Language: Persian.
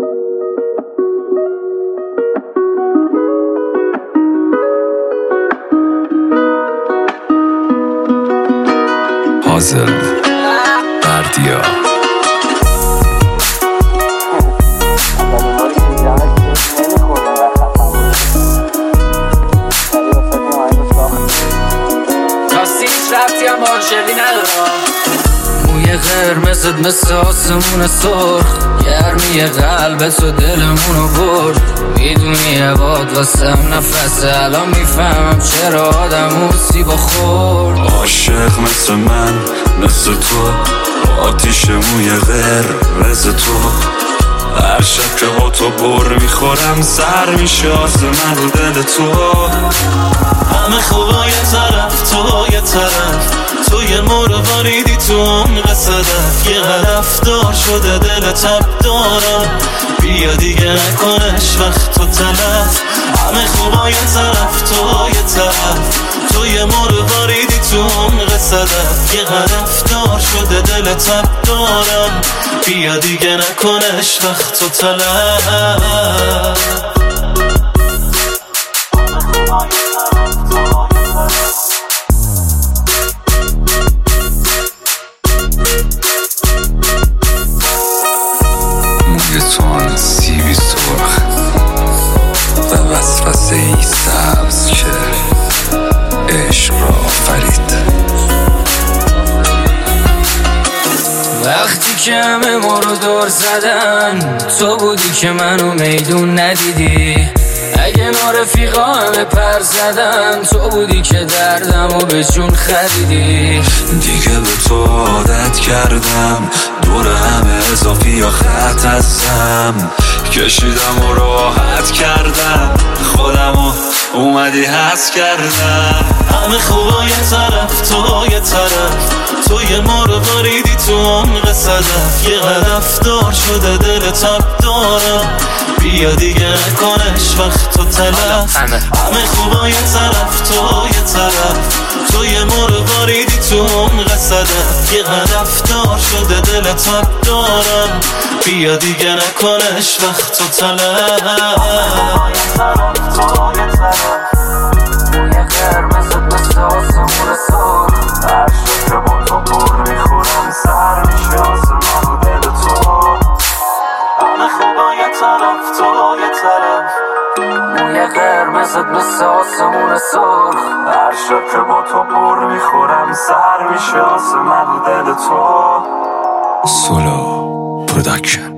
پازل بردیا راستی هیچ ربطی هم مارشلی ندارم. موی قرمزت مثل آسمون سرخ، گرمی قلبت و دلمونو برد. میدونی عباد واسم نفسه، الان میفهمم چرا آدم سیبا خورد. عاشق مثل من مثل تو، آتیش موی قرمز تو. هر شب که با تو بر میخورم سر میشه آسمون رو دل تو. همه خوبا یه طرف تو یه طرف، تو یه مرواریدی تو عمق صدف. یه هدف دار شده دل تب دارم، بیا دیگه نکنش وقت تو تلف. همه خوبا یه طرف تو یه طرف، تو یه مرواریدی تو عمق صدف. یه هدف دار شده دل تب دارم، بیا دیگه نکنش وقت تو تلف. موی تو آن سیبی سرخ و وسوسه ای سبز که عشق را آفرید. وقتی که همه ما رو دور زدن، تو بودی که منو میدون ندیدی. اگه رفیقا همه پر زدن، تو بودی که دردمو به جون خریدی. دیگه به تو عادت کردم، دور همه اضافی یا خط هستم. کشیدم و راحت کردم، خودمو اومدی حس کردم. همه خوبا یه طرف تو یه طرف، تو یه مرواریدی تو عمق صدف. یه هدف دار شده دل تب دارم، بیا دیگه نکنش وقت تو تلف. همه خوبا یه طرف تو یه طرف، تو یه مرواریدی تو عمق صدف. یه هدف دار شده دل تب دارم، بیا دیگه نکنش وقت تو تلف. موی قرمزت مثل آسمون سرخ، هر شب که با تو بر میخورم سر میشه آسمان رو دل تو. همه خوبا یه طرف تو یه طرف، موی قرمزت مثل آسمون سرخ. هر شب که با تو بر میخورم سر میشه آسمان رو دل تو. سولو پروداکشن.